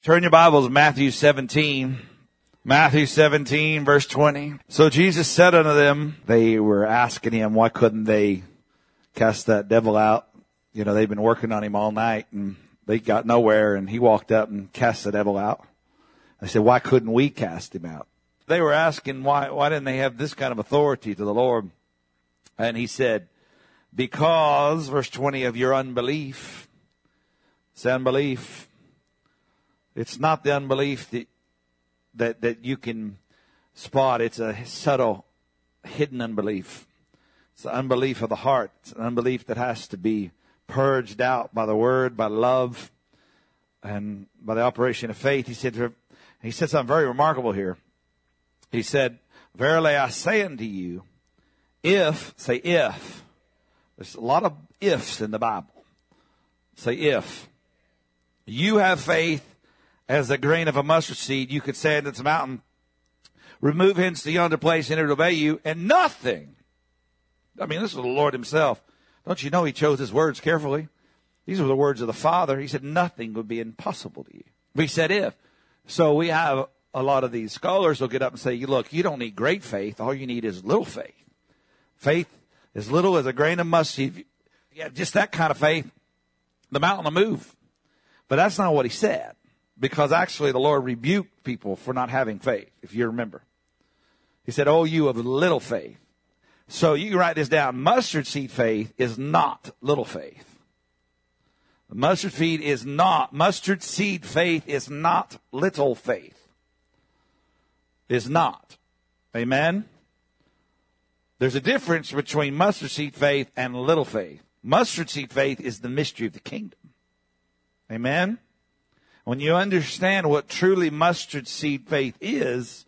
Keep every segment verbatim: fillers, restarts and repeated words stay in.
Turn your Bibles to Matthew seventeen. Matthew seventeen, verse twenty. So Jesus said unto them, they were asking him, why couldn't they cast that devil out? You know, they've been working on him all night and they got nowhere, and he walked up and cast the devil out. They said, why couldn't we cast him out? They were asking why, why didn't they have this kind of authority to the Lord? And he said, because, verse twenty, of your unbelief. It's unbelief. It's not the unbelief that, that, that you can spot. It's a subtle, hidden unbelief. It's the unbelief of the heart. It's an unbelief that has to be purged out by the word, by love, and by the operation of faith. He said, he said something very remarkable here. He said, verily I say unto you, if, say if. There's a lot of ifs in the Bible. Say if. You have faith as a grain of a mustard seed, you could say unto this mountain, remove hence to yonder place, and it will obey you, and nothing. I mean, this is the Lord himself. Don't you know he chose his words carefully? These were the words of the Father. He said nothing would be impossible to you. But he said if. So we have a lot of these scholars will get up and say, look, you don't need great faith. All you need is little faith. Faith as little as a grain of mustard seed. You have just that kind of faith, the mountain will move. But that's not what he said. Because actually the Lord rebuked people for not having faith, if you remember. He said, oh, you of little faith. So you can write this down. Mustard seed faith is not little faith. Mustard seed is not, mustard seed faith is not little faith. Is not. Amen? There's a difference between mustard seed faith and little faith. Mustard seed faith is the mystery of the kingdom. Amen? When you understand what truly mustard seed faith is,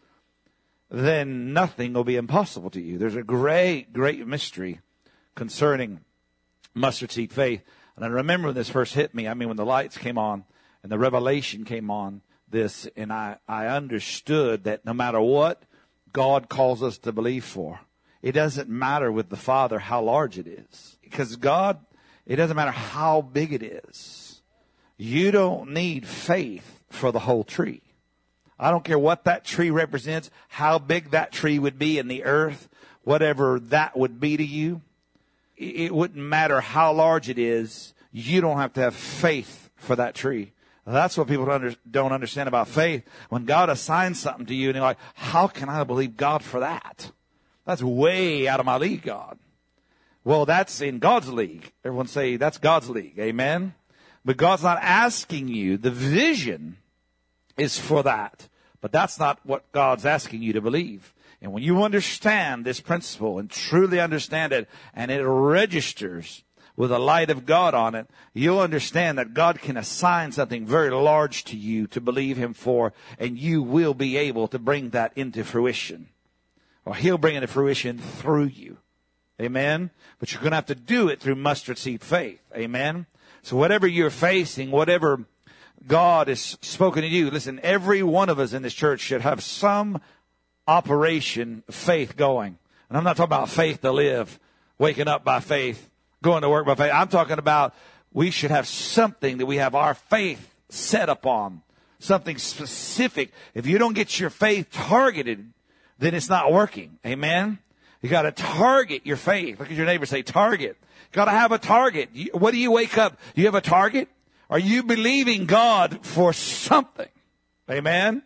then nothing will be impossible to you. There's a great, great mystery concerning mustard seed faith. And I remember when this first hit me, I mean, when the lights came on and the revelation came on this, and I, I understood that no matter what God calls us to believe for, it doesn't matter with the Father how large it is. Because God, it doesn't matter how big it is. You don't need faith for the whole tree. I don't care what that tree represents, how big that tree would be in the earth, whatever that would be to you. It wouldn't matter how large it is. You don't have to have faith for that tree. That's what people don't understand about faith. When God assigns something to you and you're like, how can I believe God for that? That's way out of my league, God. Well, that's in God's league. Everyone say that's God's league. Amen. But God's not asking you. The vision is for that. But that's not what God's asking you to believe. And when you understand this principle and truly understand it, and it registers with the light of God on it, you'll understand that God can assign something very large to you to believe him for, and you will be able to bring that into fruition. Or he'll bring it to fruition through you. Amen? But you're going to have to do it through mustard seed faith. Amen? So whatever you're facing, whatever God has spoken to you, listen, every one of us in this church should have some operation of faith going. And I'm not talking about faith to live, waking up by faith, going to work by faith. I'm talking about we should have something that we have our faith set upon, something specific. If you don't get your faith targeted, then it's not working. Amen? You got to target your faith. Look at your neighbor, say target. Got to have a target. What do you wake up? Do you have a target? Are you believing God for something? Amen?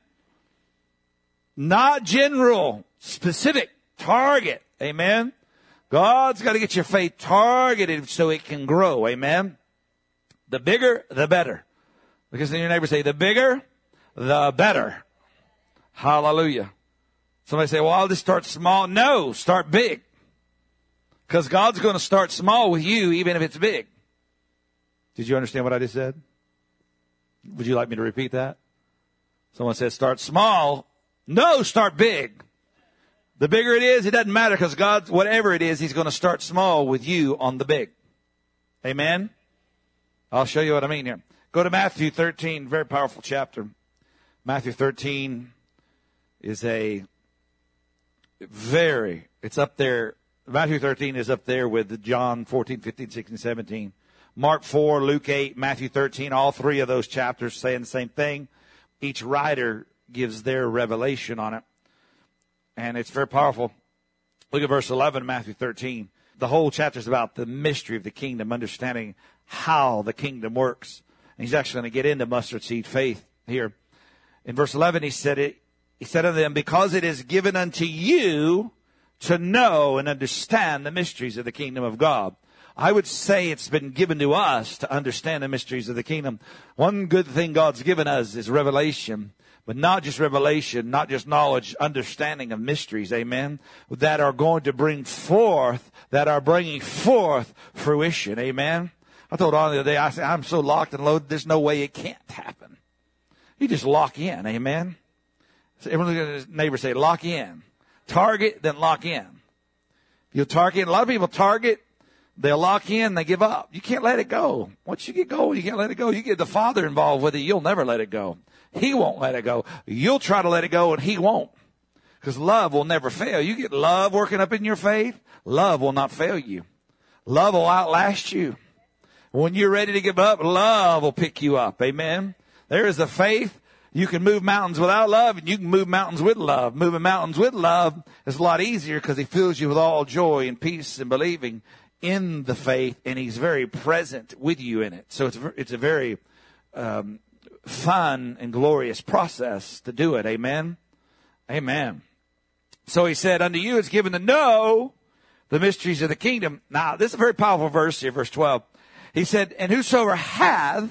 Not general, specific, target. Amen? God's got to get your faith targeted so it can grow. Amen? The bigger, the better. Because then your neighbor say, the bigger, the better. Hallelujah. Somebody say, well, I'll just start small. No, start big. Because God's going to start small with you, even if it's big. Did you understand what I just said? Would you like me to repeat that? Someone said, start small. No, start big. The bigger it is, it doesn't matter, because God, whatever it is, he's going to start small with you on the big. Amen? I'll show you what I mean here. Go to Matthew thirteen, very powerful chapter. Matthew thirteen is a very, it's up there. Matthew thirteen is up there with John fourteen, fifteen, sixteen, seventeen. Mark four, Luke eight, Matthew thirteen, all three of those chapters saying the same thing. each writer gives their revelation on it. And it's very powerful. Look at verse eleven, Matthew thirteen. The whole chapter is about the mystery of the kingdom, understanding how the kingdom works. And he's actually going to get into mustard seed faith here. In verse eleven, he said it, he said unto them, because it is given unto you to know and understand the mysteries of the kingdom of God. I would say it's been given to us to understand the mysteries of the kingdom. One good thing God's given us is revelation, but not just revelation, not just knowledge, understanding of mysteries, amen, that are going to bring forth, that are bringing forth fruition, amen. I told on the other day, I said, I'm so locked and loaded, there's no way it can't happen. You just lock in, amen. So everyone look at his neighbor, say, lock in. Target, then lock in. You'll target. A lot of people target, they'll lock in, they give up. You can't let it go. Once you get going, you can't let it go. You get the Father involved with it, you'll never let it go. He won't let it go. You'll try to let it go, and he won't. Because love will never fail. You get love working up in your faith, love will not fail you. Love will outlast you. When you're ready to give up, love will pick you up. Amen. There is a faith. You can move mountains without love, and you can move mountains with love. Moving mountains with love is a lot easier because he fills you with all joy and peace and believing in the faith, and he's very present with you in it. So it's it's a very um, fun and glorious process to do it. Amen. Amen. So he said, unto you is given to know the mysteries of the kingdom. Now, this is a very powerful verse here, verse twelve. He said, and whosoever hath,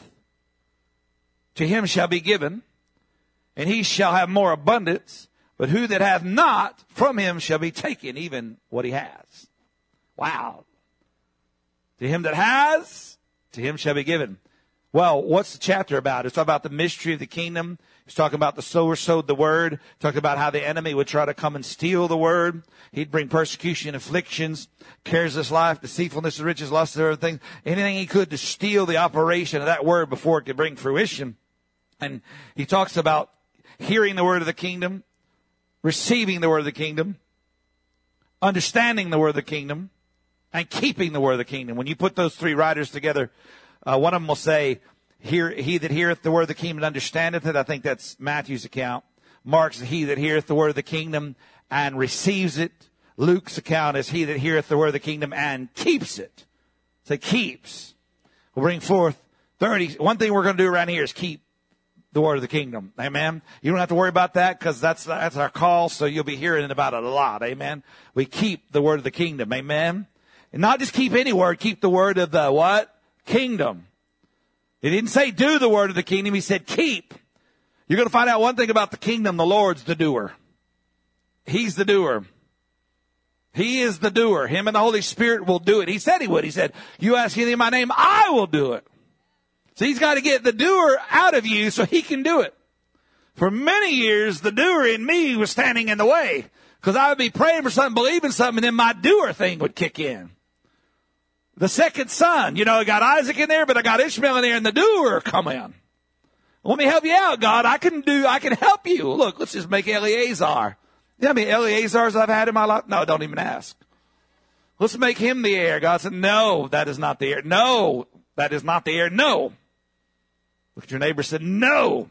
to him shall be given, and he shall have more abundance. But who that hath not, from him shall be taken even what he has. Wow. To him that has, to him shall be given. Well, what's the chapter about? It's about the mystery of the kingdom. He's talking about the sower sowed the word. Talking about how the enemy would try to come and steal the word. He'd bring persecution, afflictions, cares of this life, deceitfulness of riches, lust of everything. Anything he could to steal the operation of that word before it could bring fruition. And he talks about hearing the word of the kingdom, receiving the word of the kingdom, understanding the word of the kingdom, and keeping the word of the kingdom. When you put those three writers together, uh, one of them will say, Hear, he that heareth the word of the kingdom and understandeth it. I think that's Matthew's account. Mark's he that heareth the word of the kingdom and receives it. Luke's account is he that heareth the word of the kingdom and keeps it. Say keeps. We'll bring forth thirty. One thing we're going to do around here is keep the word of the kingdom. Amen. You don't have to worry about that because that's, that's our call. So you'll be hearing about it a lot. Amen. We keep the word of the kingdom. Amen. And not just keep any word, keep the word of the what? Kingdom. He didn't say do the word of the kingdom. He said keep. You're going to find out one thing about the kingdom. The Lord's the doer. He's the doer. He is the doer. Him and the Holy Spirit will do it. He said he would. He said, you ask anything in my name, I will do it. So he's got to get the doer out of you so he can do it. For many years, the doer in me was standing in the way because I would be praying for something, believing something, and then my doer thing would kick in. The second son, you know, I got Isaac in there, but I got Ishmael in there, and the doer come in. Let me help you out, God. I can do, I can help you. Look, let's just make Eleazar. You know how many Eleazars I've had in my life? No, don't even ask. Let's make him the heir. God said, no, that is not the heir. No, that is not the heir. No. Look at your neighbor and said, no.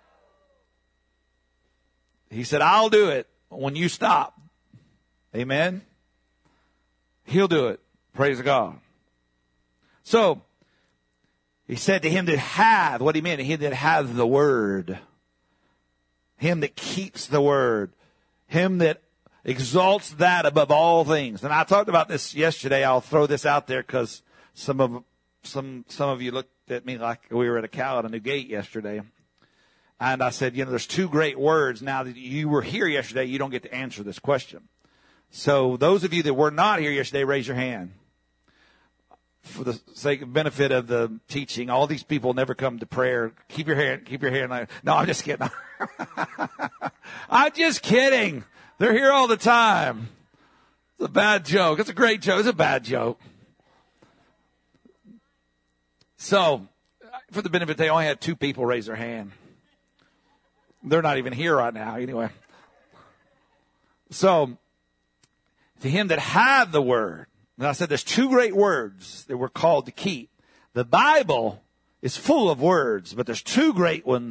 He said, I'll do it when you stop. Amen. He'll do it. Praise God. So, he said to him that hath, what he meant, him that hath the word, him that keeps the word, him that exalts that above all things. And I talked about this yesterday. I'll throw this out there because some of some some of you looked at me like we were at a cow at a new gate yesterday. And I said, you know, there's two great words. Now that you were here yesterday, you don't get to answer this question. So those of you that were not here yesterday, raise your hand. For the sake of benefit of the teaching, all these people never come to prayer. Keep your hand, keep your hand. Like, no, I'm just kidding. I'm just kidding. They're here all the time. It's a bad joke. It's a great joke. It's a bad joke. So, for the benefit, they only had two people raise their hand. They're not even here right now, anyway. So, to him that had the word. And I said there's two great words that we're called to keep. The Bible is full of words, but there's two great ones.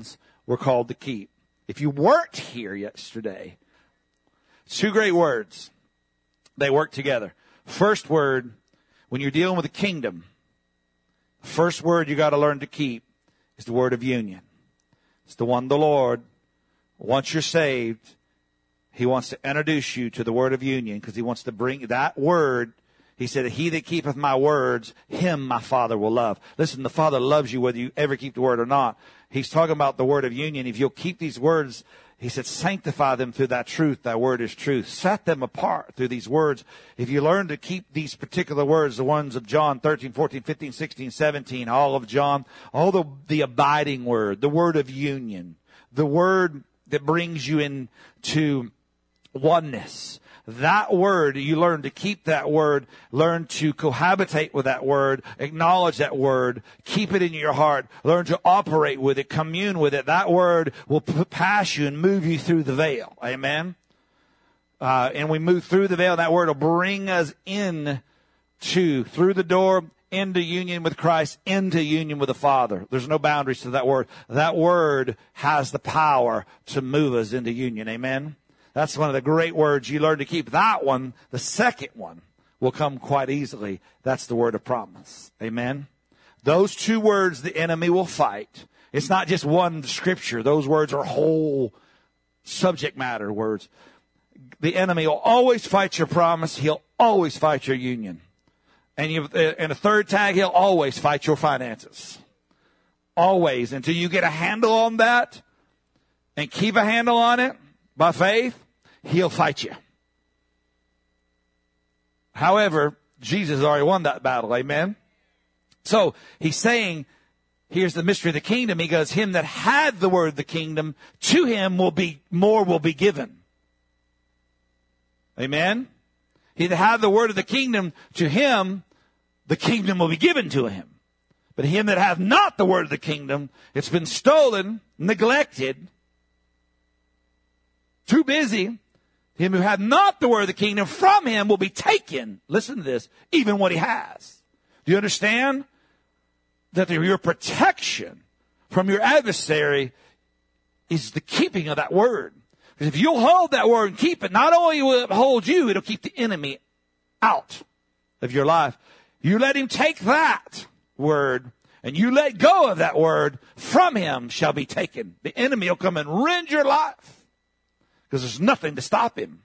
we're called to keep. If you weren't here yesterday, two great words. They work together. First word, when you're dealing with the kingdom, the first word you got to learn to keep is the word of union. It's the one the Lord, once you're saved, He wants to introduce you to the word of union because He wants to bring that word. He said, he that keepeth my words, him my Father will love. Listen, the Father loves you whether you ever keep the word or not. He's talking about the word of union. If you'll keep these words, He said, sanctify them through that truth. Thy word is truth. Set them apart through these words. If you learn to keep these particular words, the ones of John thirteen, fourteen, fifteen, sixteen, seventeen, all of John, all the, the abiding word, the word of union, the word that brings you into oneness. That word, you learn to keep that word, learn to cohabitate with that word, acknowledge that word, keep it in your heart, learn to operate with it, commune with it. That word will pass you and move you through the veil. Amen? Uh, and we move through the veil. That word will bring us in to, through the door, into union with Christ, into union with the Father. There's no boundaries to that word. That word has the power to move us into union. Amen? That's one of the great words you learn to keep. That one, the second one, will come quite easily. That's the word of promise. Amen? Those two words the enemy will fight. It's not just one scripture. Those words are whole subject matter words. The enemy will always fight your promise. He'll always fight your union. And you, in a third tag, he'll always fight your finances. Always. Until you get a handle on that and keep a handle on it by faith, he'll fight you. However, Jesus already won that battle. Amen? So he's saying, here's the mystery of the kingdom. He goes, him that had the word of the kingdom, to him will be, more will be given. Amen? He that had the word of the kingdom, to him, the kingdom will be given to him. But him that hath not the word of the kingdom, it's been stolen, neglected, too busy. Him who hath not the word of the kingdom, from him will be taken. Listen to this. Even what he has. Do you understand that your protection from your adversary is the keeping of that word? Because if you'll hold that word and keep it, not only will it hold you, it'll keep the enemy out of your life. You let him take that word and you let go of that word, from him shall be taken. The enemy will come and rend your life. Because there's nothing to stop him.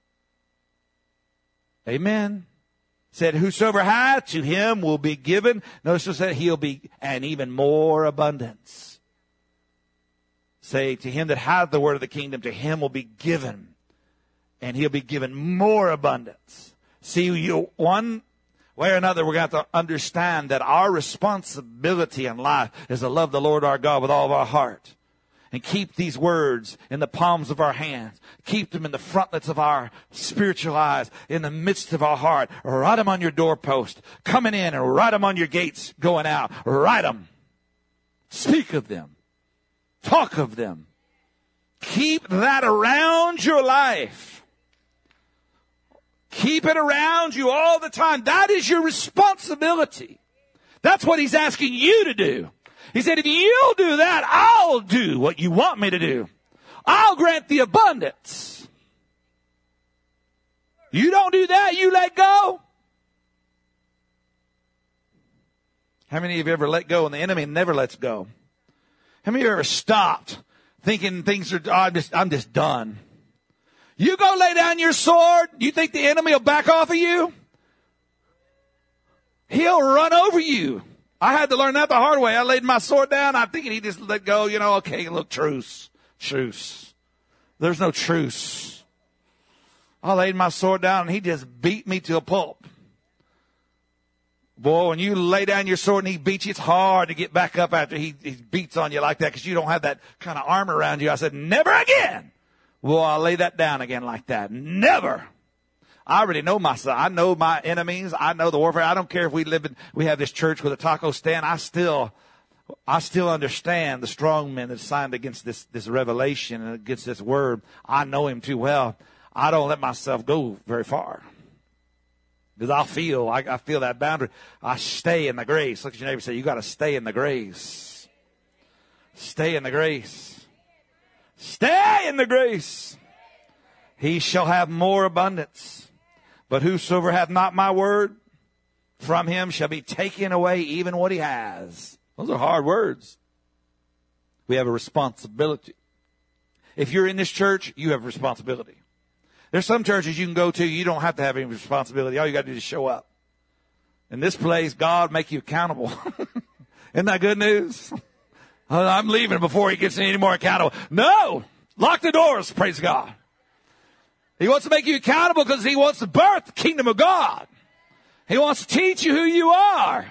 Amen. Said, whosoever hath, to him will be given. Notice it said, he'll be, and even more abundance. Say, to him that hath the word of the kingdom, to him will be given. And he'll be given more abundance. See, you, one way or another, we're going to have to understand that our responsibility in life is to love the Lord our God with all of our heart. And keep these words in the palms of our hands. Keep them in the frontlets of our spiritual eyes, in the midst of our heart. Write them on your doorpost, coming in, and write them on your gates, going out. Write them. Speak of them. Talk of them. Keep that around your life. Keep it around you all the time. That is your responsibility. That's what he's asking you to do. He said, if you'll do that, I'll do what you want me to do. I'll grant the abundance. You don't do that, you let go. How many of you ever let go and the enemy never lets go? How many of you ever stopped thinking things are, oh, I'm just, I'm just done? You go lay down your sword, you think the enemy will back off of you? He'll run over you. I had to learn that the hard way. I laid my sword down. I'm thinking he just let go. You know, okay, look, truce. Truce. There's no truce. I laid my sword down and he just beat me to a pulp. Boy, when you lay down your sword and he beats you, it's hard to get back up after he, he beats on you like that because you don't have that kind of armor around you. I said, never again. Well, I'll lay that down again like that. Never. I already know myself. I know my enemies. I know the warfare. I don't care if we live in, we have this church with a taco stand. I still, I still understand the strong man that's signed against this, this revelation and against this word. I know him too well. I don't let myself go very far. Because I feel, I, I feel that boundary. I stay in the grace. Look at your neighbor and say, you got to stay in the grace. Stay in the grace. die in the grace, he shall have more abundance. But whosoever hath not my word, from him shall be taken away even what he has. Those are hard words. We have a responsibility. If you're in this church, you have a responsibility. There's some churches you can go to, you don't have to have any responsibility. All you got to do is show up. In this place, God make you accountable. Isn't that good news? I'm leaving before he gets any more accountable. No! Lock the doors, praise God. He wants to make you accountable because he wants to birth the kingdom of God. He wants to teach you who you are.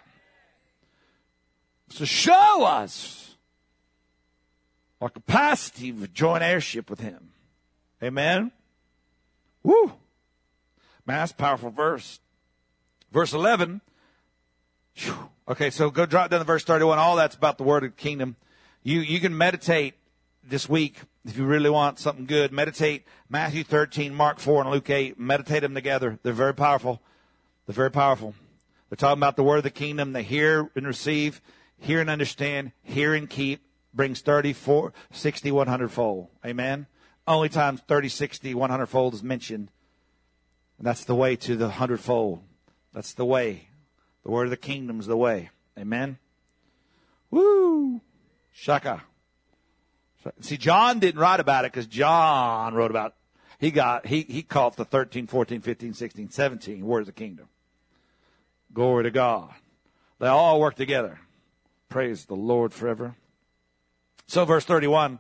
To show us our capacity to join heirship with him. Amen? Woo! Man, that's a powerful verse. Verse eleven. Whew. Okay, so go drop down to verse thirty-one. All that's about the word of the kingdom. You, you can meditate this week if you really want something good. Meditate Matthew thirteen, Mark four, and Luke eight. Meditate them together. They're very powerful. They're very powerful. They're talking about the word of the kingdom. They hear and receive, hear and understand, hear and keep. Brings thirty, forty, sixty, one hundred fold. Amen? Only time thirty, sixty, one hundred fold is mentioned. And that's the way to the hundred fold. That's the way. The word of the kingdom is the way. Amen? Woo! Shaka. See, John didn't write about it because John wrote about it. He got, he, he called the thirteen, fourteen, fifteen, sixteen, seventeen word of the kingdom. Glory to God. They all work together. Praise the Lord forever. So verse thirty-one.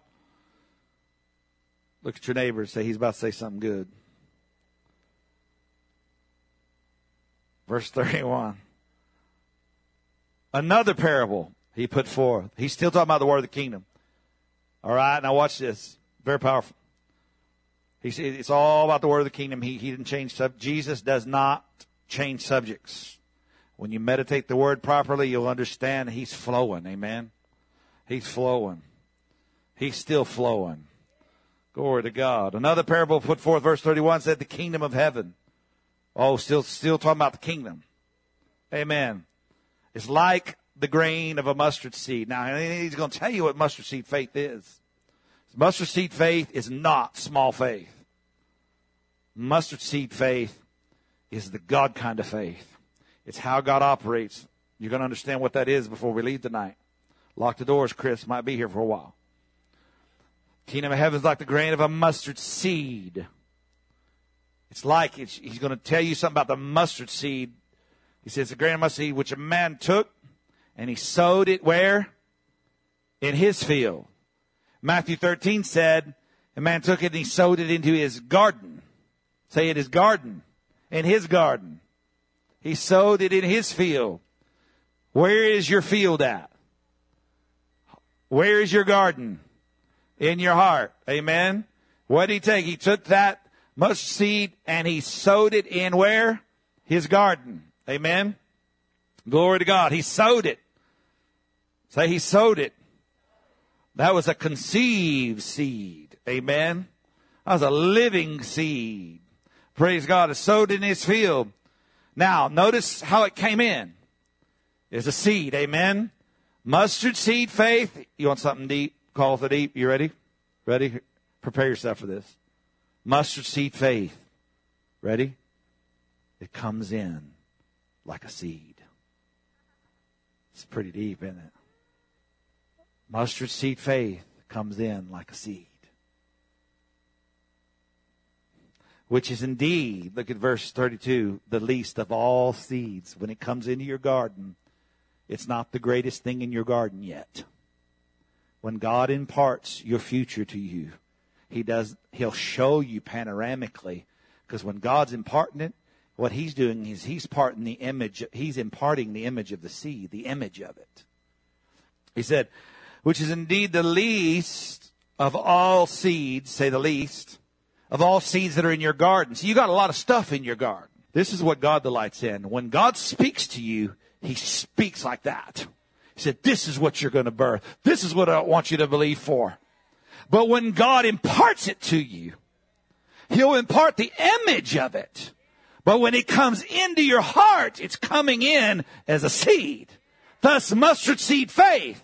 Look at your neighbor and say, he's about to say something good. Verse thirty-one. Another parable he put forth. He's still talking about the word of the kingdom. All right, now watch this. Very powerful. He said it's all about the word of the kingdom. He, he didn't change subjects. Jesus does not change subjects. When you meditate the word properly, you'll understand he's flowing. Amen. He's flowing. He's still flowing. Glory to God. Another parable put forth, verse thirty-one, said the kingdom of heaven. Oh, still, still talking about the kingdom. Amen. It's like the grain of a mustard seed. Now, he's going to tell you what mustard seed faith is. Mustard seed faith is not small faith. Mustard seed faith is the God kind of faith. It's how God operates. You're going to understand what that is before we leave tonight. Lock the doors, Chris. Might be here for a while. Kingdom of heaven is like the grain of a mustard seed. It's like, it's, he's going to tell you something about the mustard seed. He says, the grain of mustard seed which a man took and he sowed it where? In his field. Matthew thirteen said, a man took it and he sowed it into his garden. Say it, his garden. In his garden. He sowed it in his field. Where is your field at? Where is your garden? In your heart. Amen. What did he take? He took that mustard seed and he sowed it in where? His garden. Amen. Glory to God. He sowed it. Say he sowed it. That was a conceived seed. Amen. That was a living seed. Praise God. It sowed in his field. Now, notice how it came in. It's a seed. Amen. Mustard seed faith. You want something deep? Call for deep. You ready? Ready? Prepare yourself for this. Mustard seed faith. Ready? It comes in like a seed. It's pretty deep, isn't it? Mustard seed faith comes in like a seed. Which is indeed, look at verse thirty-two, the least of all seeds. When it comes into your garden, it's not the greatest thing in your garden yet. When God imparts your future to you, He does, He'll show you panoramically. Because when God's imparting it, what He's doing is He's parting the image, He's imparting the image of the seed, the image of it. He said, which is indeed the least of all seeds, say the least, of all seeds that are in your garden. So you got a lot of stuff in your garden. This is what God delights in. When God speaks to you, He speaks like that. He said, this is what you're going to birth. This is what I want you to believe for. But when God imparts it to you, He'll impart the image of it. But when it comes into your heart, it's coming in as a seed. Thus, mustard seed faith.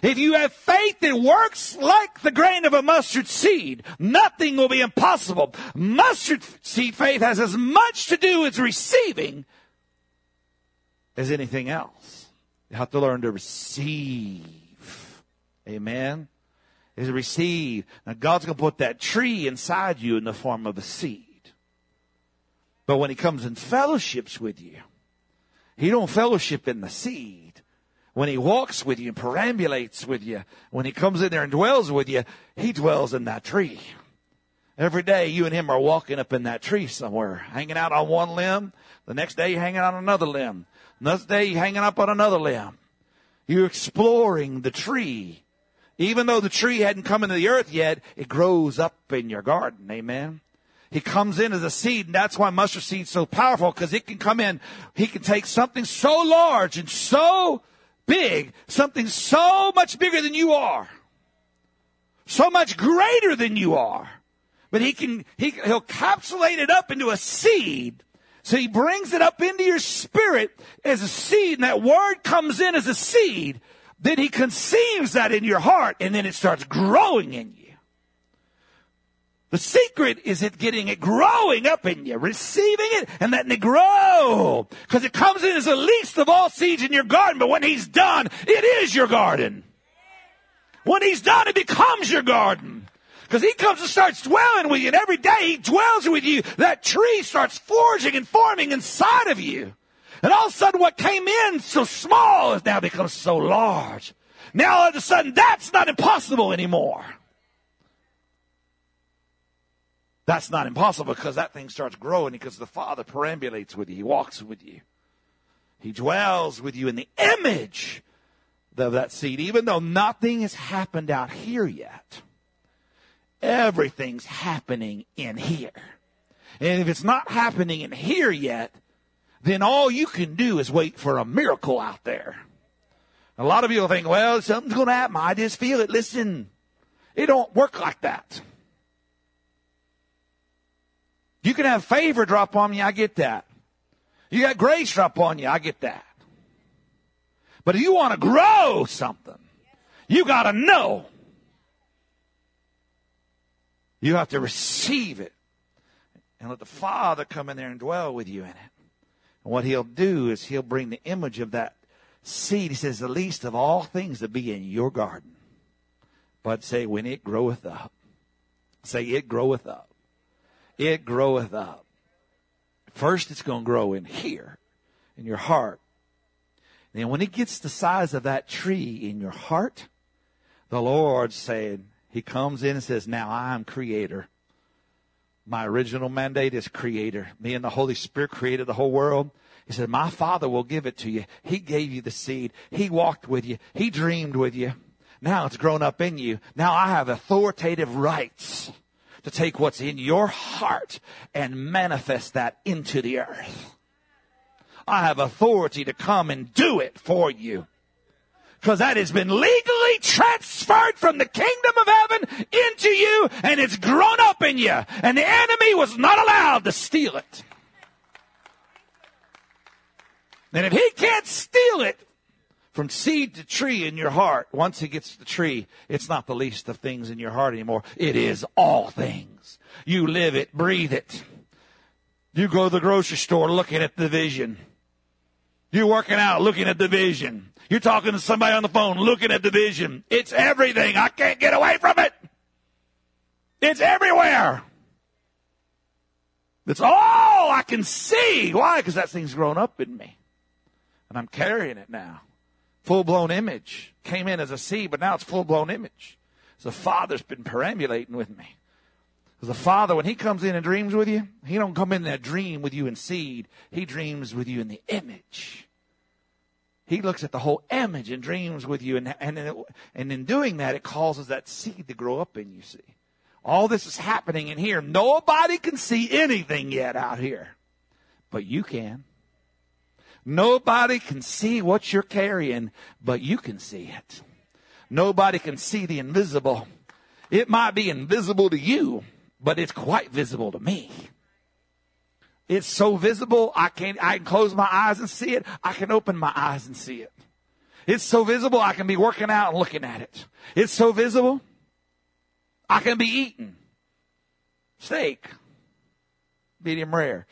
If you have faith that works like the grain of a mustard seed, nothing will be impossible. Mustard seed faith has as much to do with receiving as anything else. You have to learn to receive. Amen. Is to receive. Now God's going to put that tree inside you in the form of a seed. But when he comes and fellowships with you, he don't fellowship in the seed. When he walks with you and perambulates with you, when he comes in there and dwells with you, he dwells in that tree. Every day you and him are walking up in that tree somewhere, hanging out on one limb. The next day you're hanging out on another limb. The next day you're hanging up on another limb. You're exploring the tree. Even though the tree hadn't come into the earth yet, it grows up in your garden. Amen. He comes in as a seed, and that's why mustard seed's so powerful, because it can come in. He can take something so large and so big, something so much bigger than you are, so much greater than you are. But he can, he, he'll capsulate it up into a seed. So he brings it up into your spirit as a seed, and that word comes in as a seed. Then he conceives that in your heart, and then it starts growing in you. The secret is it getting it growing up in you, receiving it, and letting it grow. Because it comes in as the least of all seeds in your garden, but when he's done, it is your garden. When he's done, it becomes your garden. Because he comes and starts dwelling with you, and every day he dwells with you, that tree starts forging and forming inside of you. And all of a sudden what came in so small has now become so large. Now all of a sudden that's not impossible anymore. That's not impossible because that thing starts growing because the Father perambulates with you. He walks with you. He dwells with you in the image of that seed. Even though nothing has happened out here yet, everything's happening in here. And if it's not happening in here yet, then all you can do is wait for a miracle out there. A lot of people think, well, something's going to happen. I just feel it. Listen, it don't work like that. You can have favor drop on you. I get that. You got grace drop on you. I get that. But if you want to grow something, you got to know. You have to receive it and let the Father come in there and dwell with you in it. And what he'll do is he'll bring the image of that seed. He says, the least of all things to be in your garden. But say, when it groweth up. Say, it groweth up. It groweth up. First, it's going to grow in here, in your heart. And then when it gets the size of that tree in your heart, the Lord's saying, he comes in and says, now I am creator. My original mandate is creator. Me and the Holy Spirit created the whole world. He said, my Father will give it to you. He gave you the seed. He walked with you. He dreamed with you. Now it's grown up in you. Now I have authoritative rights to take what's in your heart and manifest that into the earth. I have authority to come and do it for you. Because that has been legally transferred from the kingdom of heaven into you, and it's grown up in you. And the enemy was not allowed to steal it. And if he can't steal it from seed to tree in your heart, once he gets to the tree, it's not the least of things in your heart anymore. It is all things. You live it, breathe it. You go to the grocery store looking at the vision. You're working out looking at the vision. You're talking to somebody on the phone looking at the vision. It's everything. I can't get away from it. It's everywhere. It's all I can see. Why? Because that thing's grown up in me. And I'm carrying it now. Full-blown image. Came in as a seed, but now it's full-blown image. So the Father's been perambulating with me. Because the Father, when he comes in and dreams with you, he don't come in that dream with you in seed. He dreams with you in the image. He looks at the whole image and dreams with you. And, and, it, and in doing that, it causes that seed to grow up in you, see. All this is happening in here. Nobody can see anything yet out here. But you can. Nobody can see what you're carrying, but you can see it. Nobody can see the invisible. It might be invisible to you, but it's quite visible to me. It's so visible, I can I can close my eyes and see it. I can open my eyes and see it. It's so visible I can be working out and looking at it. It's so visible I can be eating steak, medium rare,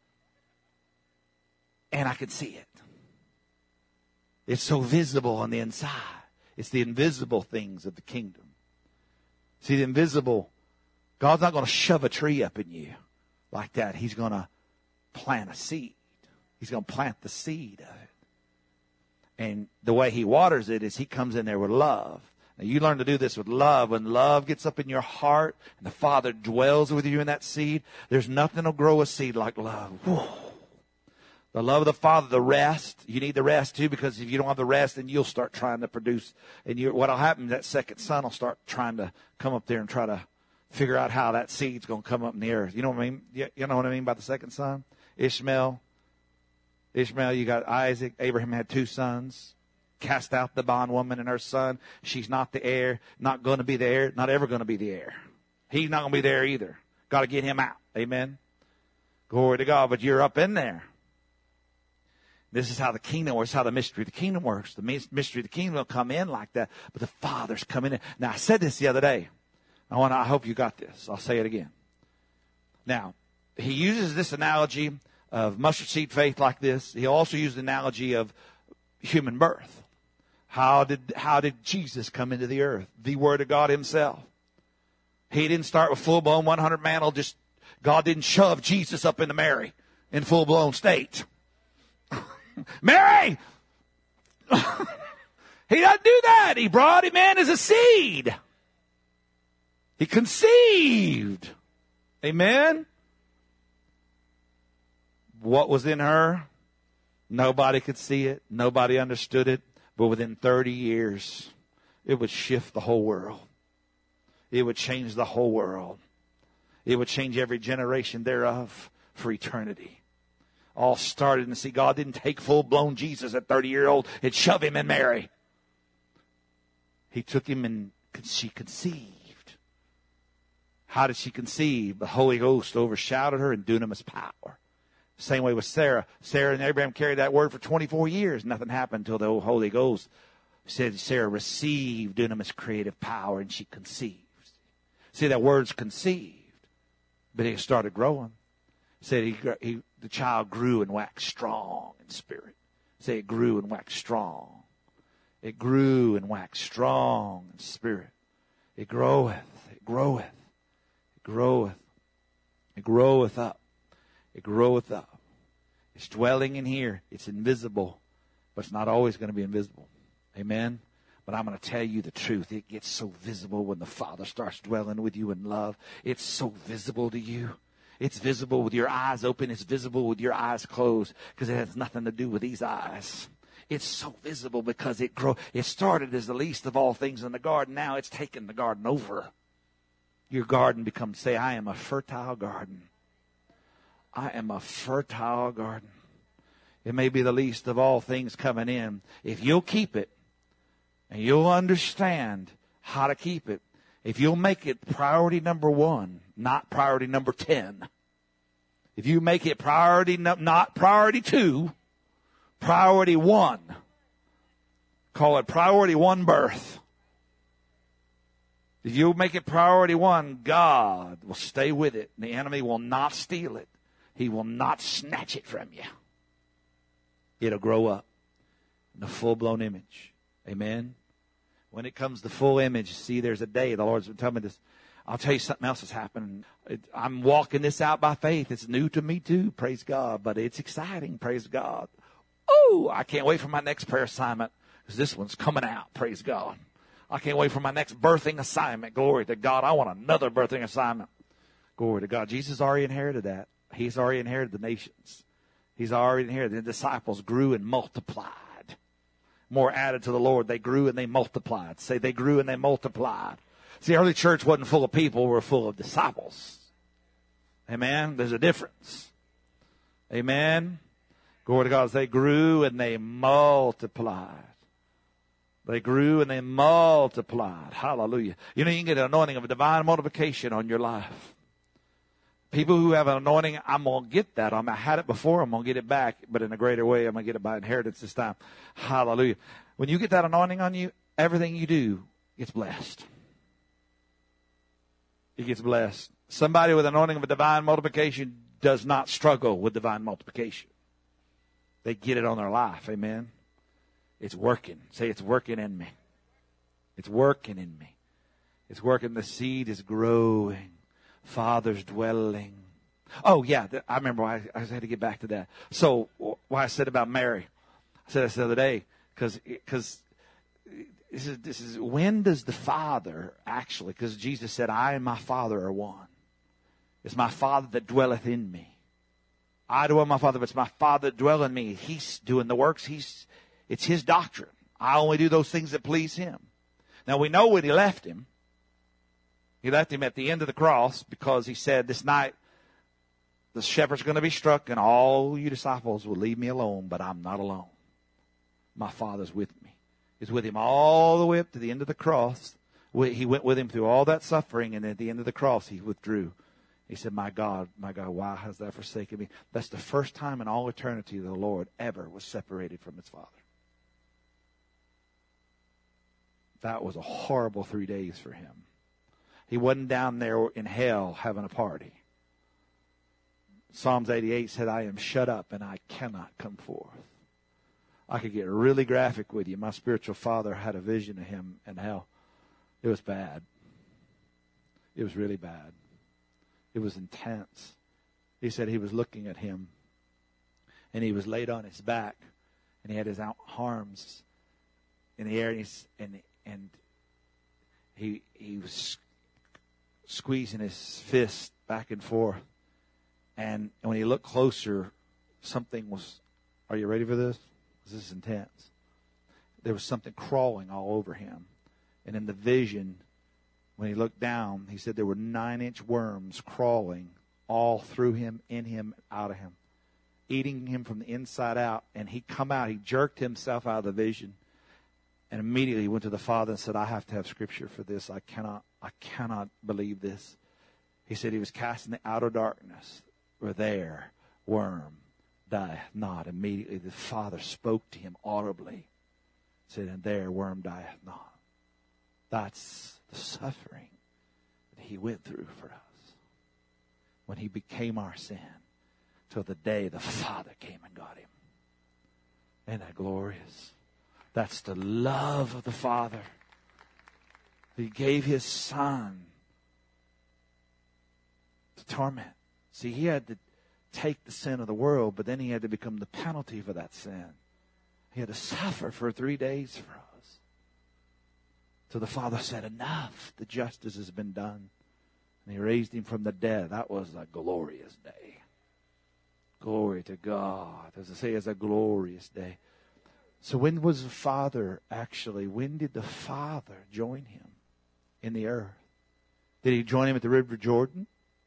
and I can see it. It's so visible on the inside. It's the invisible things of the kingdom. See, the invisible, God's not going to shove a tree up in you like that. He's going to plant a seed. He's going to plant the seed of it. And the way he waters it is he comes in there with love. Now, you learn to do this with love. When love gets up in your heart and the Father dwells with you in that seed, there's nothing to grow a seed like love. Whoa. The love of the Father, the rest. You need the rest too, because if you don't have the rest, then you'll start trying to produce. And you, what'll happen, that second son will start trying to come up there and try to figure out how that seed's going to come up in the earth. You know what I mean? You, you know what I mean by the second son? Ishmael. Ishmael, you got Isaac. Abraham had two sons. Cast out the bondwoman and her son. She's not the heir, not going to be the heir, not ever going to be the heir. He's not going to be there either. Got to get him out. Amen. Glory to God. But you're up in there. This is how the kingdom works, how the mystery of the kingdom works. The mystery of the kingdom will come in like that, but the Father's coming in. Now, I said this the other day. I want. I hope you got this. I'll say it again. Now, he uses this analogy of mustard seed faith like this. He also used the analogy of human birth. How did how did Jesus come into the earth? The Word of God himself. He didn't start with full-blown one hundred mantle. Just God didn't shove Jesus up into Mary in full-blown state. Mary! He doesn't do that. He brought him in as a seed. He conceived. Amen? What was in her? Nobody could see it. Nobody understood it. But within thirty years, it would shift the whole world. It would change the whole world. It would change every generation thereof for eternity. All started and see, God didn't take full-blown Jesus at thirty-year-old and shove him in Mary. He took him and she conceived. How did she conceive? The Holy Ghost overshadowed her in dunamis power. Same way with Sarah. Sarah and Abraham carried that word for twenty-four years. Nothing happened until the Holy Ghost said Sarah received dunamis creative power and she conceived. See, that word's conceived, but it started growing. Said he, he, the child grew and waxed strong in spirit. Say it grew and waxed strong. It grew and waxed strong in spirit. It groweth, it groweth, it groweth, it groweth up, it groweth up. It's dwelling in here. It's invisible, but it's not always going to be invisible. Amen? But I'm going to tell you the truth. It gets so visible when the Father starts dwelling with you in love. It's so visible to you. It's visible with your eyes open. It's visible with your eyes closed because it has nothing to do with these eyes. It's so visible because it grow. It started as the least of all things in the garden. Now it's taken the garden over. Your garden becomes, say, I am a fertile garden. I am a fertile garden. It may be the least of all things coming in. If you'll keep it and you'll understand how to keep it, if you'll make it priority number one, not priority number ten. If you make it priority, not priority two, priority one. Call it priority one birth. If you make it priority one, God will stay with it. The enemy will not steal it. He will not snatch it from you. It'll grow up in a full-blown image. Amen. When it comes to full image, see, there's a day. The Lord's been telling me this. I'll tell you something else has happened. It, I'm walking this out by faith. It's new to me too, praise God. But it's exciting, praise God. Oh, I can't wait for my next prayer assignment because this one's coming out, praise God. I can't wait for my next birthing assignment. Glory to God. I want another birthing assignment. Glory to God. Jesus already inherited that. He's already inherited the nations. He's already inherited. The disciples grew and multiplied. More added to the Lord. They grew and they multiplied. Say they grew and they multiplied. See, early church wasn't full of people. We were full of disciples. Amen. There's a difference. Amen. Glory to God. As they grew and they multiplied. They grew and they multiplied. Hallelujah. You know, you can get an anointing of a divine multiplication on your life. People who have an anointing, I'm going to get that. I had it before. I'm going to get it back, but in a greater way. I'm going to get it by inheritance this time. Hallelujah. When you get that anointing on you, everything you do gets blessed. It gets blessed. Somebody with anointing of a divine multiplication does not struggle with divine multiplication. They get it on their life. Amen. It's working. Say, it's working in me. It's working in me. It's working. The seed is growing. Father's dwelling. Oh, yeah. I remember why I, I had to get back to that. So, why I said about Mary. I said this the other day. Because because this is, this is, when does the Father actually, because Jesus said, I and my Father are one. It's my Father that dwelleth in me. I dwell in my Father, but it's my Father that dwell in me. He's doing the works. He's, it's His doctrine. I only do those things that please Him. Now we know when He left Him. He left Him at the end of the cross because He said, this night the shepherd's going to be struck and all you disciples will leave me alone, but I'm not alone. My Father's with me. He's with Him all the way up to the end of the cross. He went with Him through all that suffering, and at the end of the cross He withdrew. He said, my God, my God, why has thou forsaken me? That's the first time in all eternity the Lord ever was separated from His Father. That was a horrible three days for Him. He wasn't down there in hell having a party. Psalms eighty-eight said, I am shut up and I cannot come forth. I could get really graphic with you. My spiritual father had a vision of him in hell. It was bad. It was really bad. It was intense. He said he was looking at him, and he was laid on his back, and he had his arms in the air, and, he's, and, and he he was squeezing his fist back and forth. And when he looked closer, something was, are you ready for this? This is intense. There was something crawling all over him. And in the vision, when he looked down, he said there were nine-inch worms crawling all through him, in him, out of him, eating him from the inside out. And he come out, he jerked himself out of the vision, and immediately he went to the Father and said, I have to have Scripture for this. I cannot, I cannot believe this. He said he was cast in the outer darkness, where there worm dieth not. Immediately the Father spoke to him audibly, said, and there worm dieth not. That's the suffering that He went through for us when He became our sin, till the day the Father came and got Him. Ain't that glorious? That's the love of the Father. He gave His Son to torment. See, He had to take the sin of the world, but then He had to become the penalty for that sin. He had to suffer for three days for us. So the Father said, enough. The justice has been done. And He raised Him from the dead. That was a glorious day. Glory to God. As I say, it's a glorious day. So when was the Father actually, when did the Father join Him in the earth? Did He join Him at the River Jordan?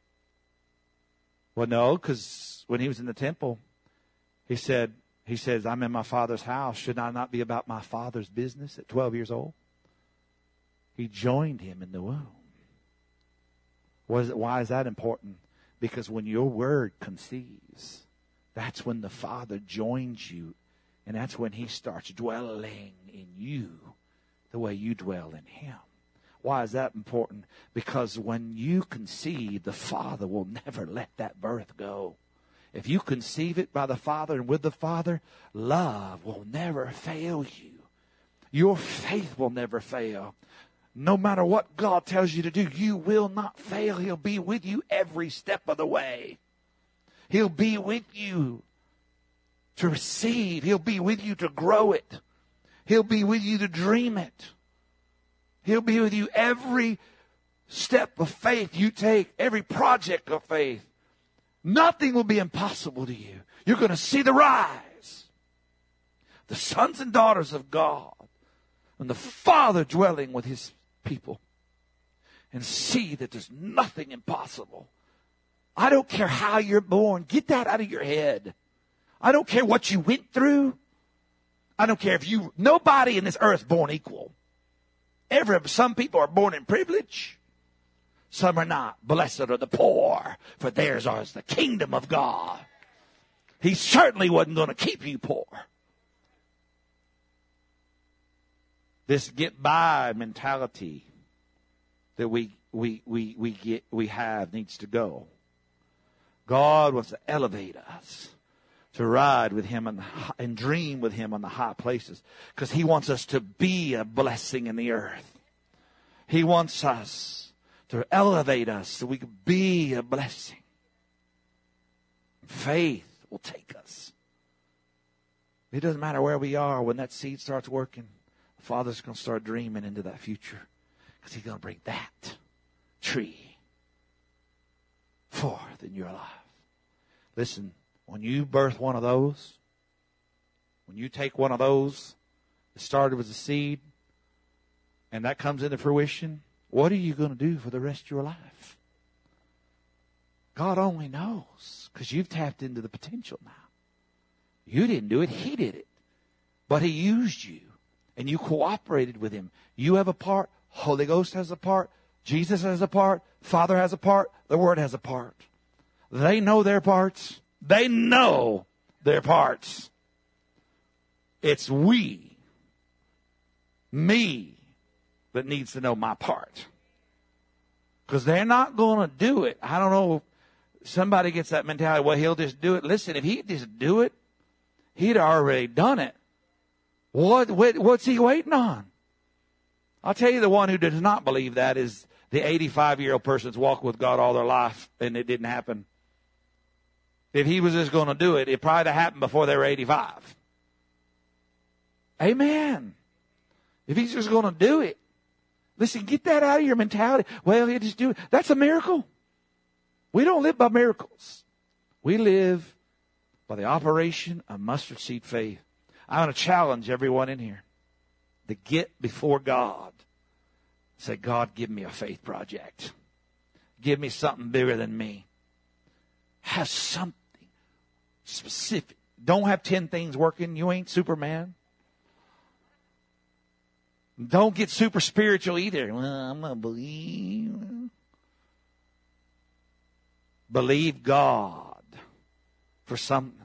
Well, no, because when He was in the temple, He said, He says, I'm in my Father's house. Should I not be about my Father's business at twelve years old? He joined Him in the womb. Was it, why is that important? Because when your word conceives, that's when the Father joins you, and that's when He starts dwelling in you the way you dwell in Him. Why is that important? Because when you conceive, the Father will never let that birth go. If you conceive it by the Father and with the Father, love will never fail you. Your faith will never fail. No matter what God tells you to do, you will not fail. He'll be with you every step of the way. He'll be with you to receive. He'll be with you to grow it. He'll be with you to dream it. He'll be with you every step of faith you take, every project of faith. Nothing will be impossible to you. You're going to see the rise. The sons and daughters of God, and the Father dwelling with His people, and see that there's nothing impossible. I don't care how you're born. Get that out of your head. I don't care what you went through. I don't care if you, nobody in this earth is born equal. Every, some people are born in privilege. Some are not. Blessed are the poor, for theirs is the kingdom of God. He certainly wasn't going to keep you poor. This get by mentality that we we we we get we have needs to go. God wants to elevate us, to ride with him and, and dream with him on the high places, because he wants us to be a blessing in the earth. He wants us to elevate us so we can be a blessing. Faith will take us. It doesn't matter where we are. When that seed starts working, the Father's going to start dreaming into that future, because he's going to bring that tree forth in your life. Listen, when you birth one of those, when you take one of those that started as a seed, and that comes into fruition, what are you going to do for the rest of your life? God only knows, because you've tapped into the potential now. You didn't do it. He did it. But he used you, and you cooperated with him. You have a part. Holy Ghost has a part. Jesus has a part. Father has a part. The Word has a part. They know their parts. They know their parts. It's we, me, that needs to know my part. Because they're not going to do it. I don't know if somebody gets that mentality, well, he'll just do it. Listen, if he just do it, he'd already done it. What, what what's he waiting on? I'll tell you, the one who does not believe that is the eighty-five-year-old person that's walked with God all their life, and it didn't happen. If he was just going to do it, it probably happened before they were eighty-five. Amen. If he's just going to do it. Listen, get that out of your mentality. Well, he'll just do it. That's a miracle. We don't live by miracles. We live by the operation of mustard seed faith. I want to challenge everyone in here to get before God. Say, God, give me a faith project. Give me something bigger than me. Have something specific. Don't have ten things working. You ain't Superman. Don't get super spiritual either. Well, I'm going to believe. Believe God for something.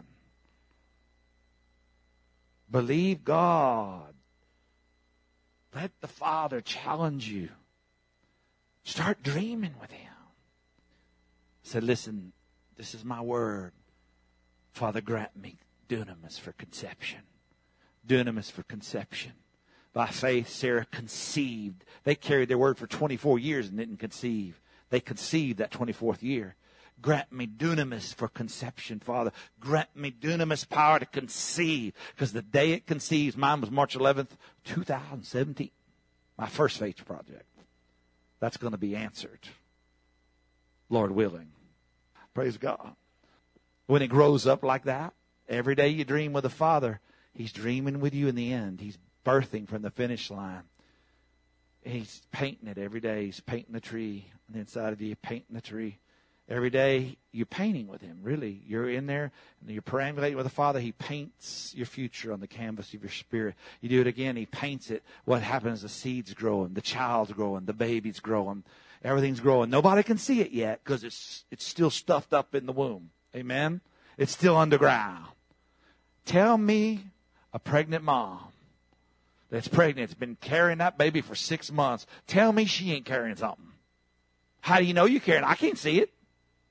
Believe God. Let the Father challenge you. Start dreaming with him. Say, listen, this is my word. Father, grant me dunamis for conception. Dunamis for conception. By faith, Sarah conceived. They carried their word for twenty-four years and didn't conceive. They conceived that twenty-fourth year. Grant me dunamis for conception, Father. Grant me dunamis power to conceive. Because the day it conceives, mine was March eleventh, two thousand seventeen. My first faith project. That's going to be answered. Lord willing. Praise God. When it grows up like that, every day you dream with the Father, he's dreaming with you in the end. He's birthing from the finish line. He's painting it every day. He's painting the tree on the inside of you, painting the tree. Every day you're painting with him, really. You're in there and you're perambulating with the Father. He paints your future on the canvas of your spirit. You do it again, he paints it. What happens? The seed's growing, the child's growing, the baby's growing. Everything's growing. Nobody can see it yet because it's it's still stuffed up in the womb. Amen? It's still underground. Tell me a pregnant mom that's pregnant, has been carrying that baby for six months. Tell me she ain't carrying something. How do you know you're carrying? I can't see it.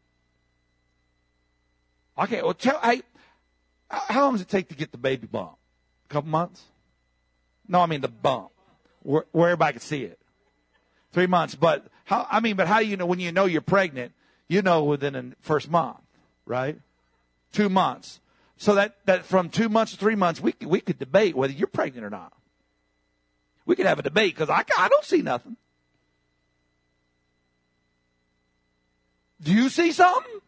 Okay, well, tell, hey, how long does it take to get the baby bump? A couple months? No, I mean the bump, where, where everybody can see it. Three months, but how? I mean, but how do you know when you know you're pregnant? You know within the first month, right? Two months. So that, that from two months to three months, we we could debate whether you're pregnant or not. We could have a debate because I I don't see nothing. Do you see something?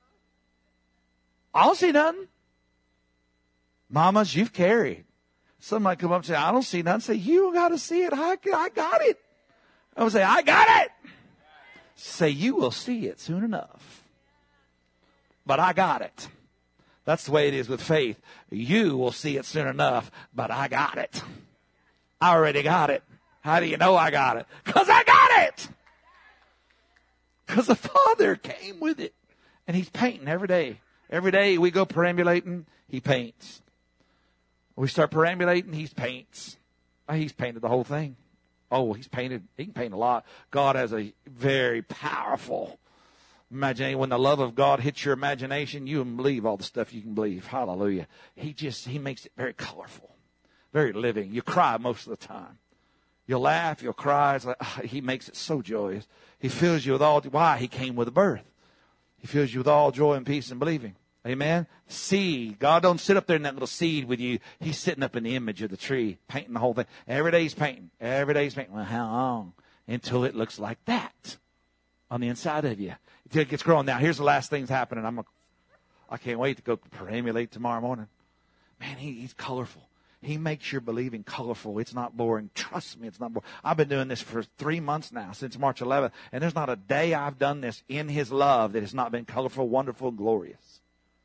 I don't see nothing. Mamas, you've carried. Somebody come up and say, I don't see nothing. Say, you got to see it. I, I got it. I would say, I got it. Say, you will see it soon enough. But I got it. That's the way it is with faith. You will see it soon enough, but I got it. I already got it. How do you know I got it? Because I got it. Because the Father came with it. And he's painting every day. Every day we go perambulating, he paints. We start perambulating, he paints. He's painted the whole thing. Oh, he's painted, he can paint a lot. God has a very powerful imagination. When the love of God hits your imagination, you can believe all the stuff you can believe. Hallelujah. He just, he makes it very colorful, very living. You cry most of the time. You'll laugh, you'll cry. It's like, oh, he makes it so joyous. He fills you with all, why? He came with a birth. He fills you with all joy and peace and believing. Amen. Seed. God don't sit up there in that little seed with you. He's sitting up in the image of the tree, painting the whole thing. Every day he's painting. Every day he's painting. Well, how long? Until it looks like that on the inside of you. Until it gets growing. Now, here's the last thing's happening. I'm a, I can't wait to go perambulate tomorrow morning. Man, he, he's colorful. He makes your believing colorful. It's not boring. Trust me, it's not boring. I've been doing this for three months now, since March eleventh, and there's not a day I've done this in his love that has not been colorful, wonderful, glorious.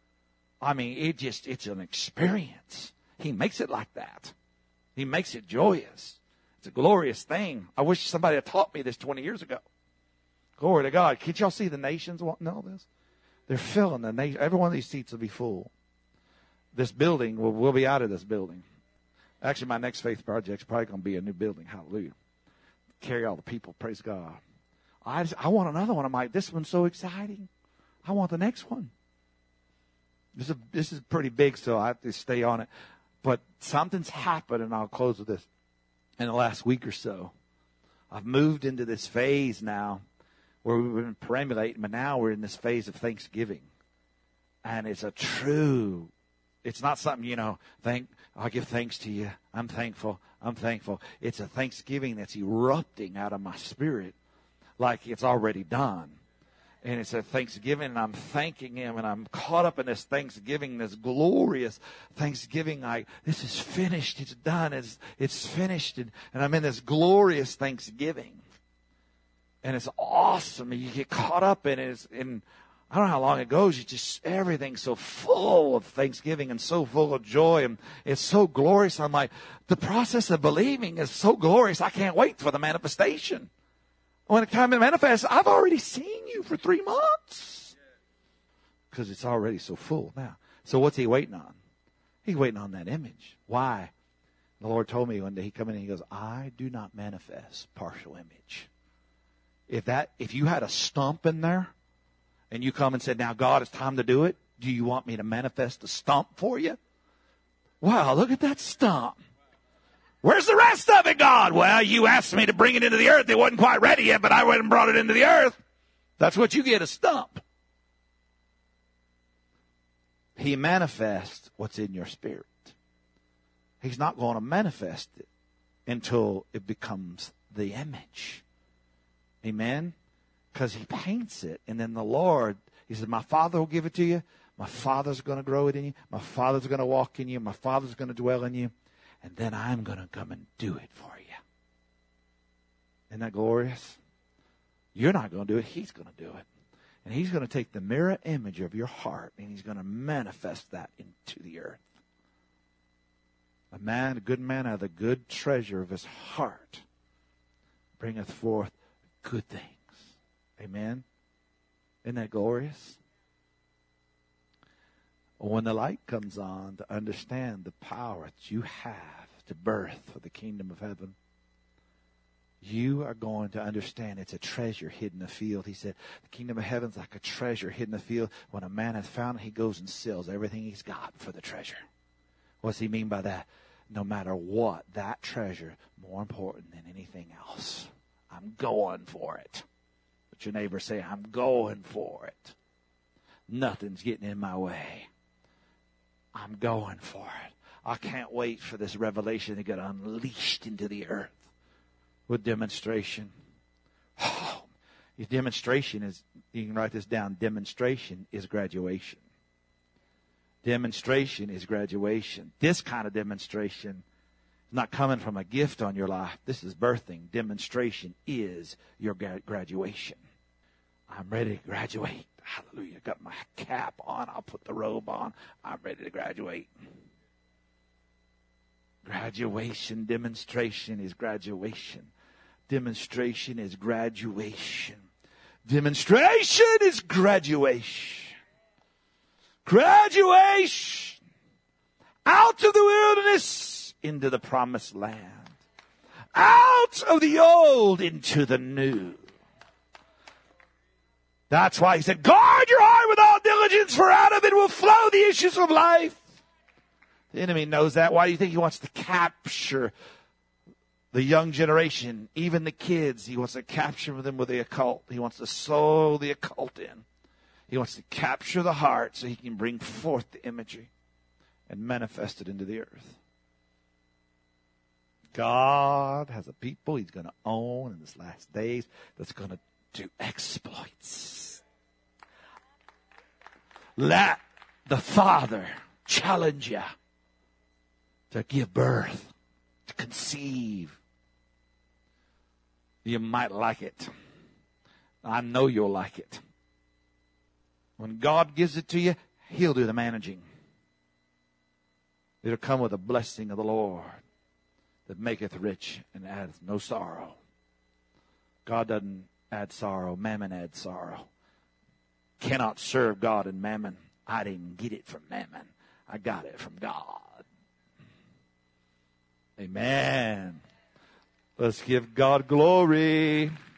I mean, it just, it's an experience. He makes it like that. He makes it joyous. It's a glorious thing. I wish somebody had taught me this twenty years ago. Glory to God. Can't y'all see the nations wanting all this? They're filling the nation. Every one of these seats will be full. This building, will we'll be out of this building. Actually, my next faith project is probably going to be a new building. Hallelujah. Carry all the people. Praise God. I, just, I want another one. I'm like, this one's so exciting. I want the next one. This is, this is pretty big, so I have to stay on it. But something's happened, and I'll close with this. In the last week or so, I've moved into this phase now where we've been perambulating, but now we're in this phase of Thanksgiving. And it's a true, it's not something, you know, thank, I give thanks to you. I'm thankful. I'm thankful. It's a Thanksgiving that's erupting out of my spirit like it's already done. And it's a Thanksgiving, and I'm thanking him, and I'm caught up in this Thanksgiving, this glorious Thanksgiving. I, this is finished. It's done. It's, it's finished. And, and I'm in this glorious Thanksgiving. And it's awesome. You get caught up in it. It's, and I don't know how long it goes. You just, everything's so full of Thanksgiving and so full of joy. And it's so glorious. I'm like, the process of believing is so glorious. I can't wait for the manifestation. When it comes to manifest, I've already seen you for three months. Because it's already so full now. So what's he waiting on? He's waiting on that image. Why? The Lord told me one day, he come in and he goes, I do not manifest partial image. If that, if you had a stump in there, and you come and said, now God, it's time to do it. Do you want me to manifest the stump for you? Wow, look at that stump. Where's the rest of it, God? Well, you asked me to bring it into the earth. It wasn't quite ready yet, but I went and brought it into the earth. That's what you get, a stump. He manifests what's in your spirit. He's not going to manifest it until it becomes the image. Amen? Because he paints it. And then the Lord, he says, my Father will give it to you. My Father's going to grow it in you. My Father's going to walk in you. My Father's going to dwell in you. And then I'm going to come and do it for you. Isn't that glorious? You're not going to do it. He's going to do it. And he's going to take the mirror image of your heart and he's going to manifest that into the earth. A man, a good man out of the good treasure of his heart bringeth forth good things. Amen? Isn't that glorious? When the light comes on to understand the power that you have to birth for the kingdom of heaven, you are going to understand it's a treasure hidden in the field. He said, the kingdom of heaven is like a treasure hidden in the field. When a man has found it, he goes and sells everything he's got for the treasure. What's he mean by that? No matter what, that treasure, more important than anything else. I'm going for it. Let your neighbor say, I'm going for it. Nothing's getting in my way. I'm going for it. I can't wait for this revelation to get unleashed into the earth with demonstration. Oh, your demonstration is, you can write this down, demonstration is graduation. Demonstration is graduation. This kind of demonstration is not coming from a gift on your life. This is birthing. Demonstration is your graduation. I'm ready to graduate. Hallelujah. Got my cap on. I'll put the robe on. I'm ready to graduate. Graduation, demonstration is graduation. Demonstration is graduation. Demonstration is graduation. Graduation. Out of the wilderness into the promised land. out of the old into the new. That's why he said, guard your heart with all diligence, for out of it will flow the issues of life. The enemy knows that. Why do you think he wants to capture the young generation, even the kids? He wants to capture them with the occult. He wants to sow the occult in. He wants to capture the heart so he can bring forth the imagery and manifest it into the earth. God has a people he's going to own in this last days that's going to do exploits. Let the Father challenge you to give birth, to conceive. You might like it. I know you'll like it. When God gives it to you, he'll do the managing. It'll come with a blessing of the Lord that maketh rich and addeth no sorrow. God doesn't add sorrow. Mammon adds sorrow. Cannot serve God and mammon. I didn't get it from mammon. I got it from God. Amen. Let's give God glory.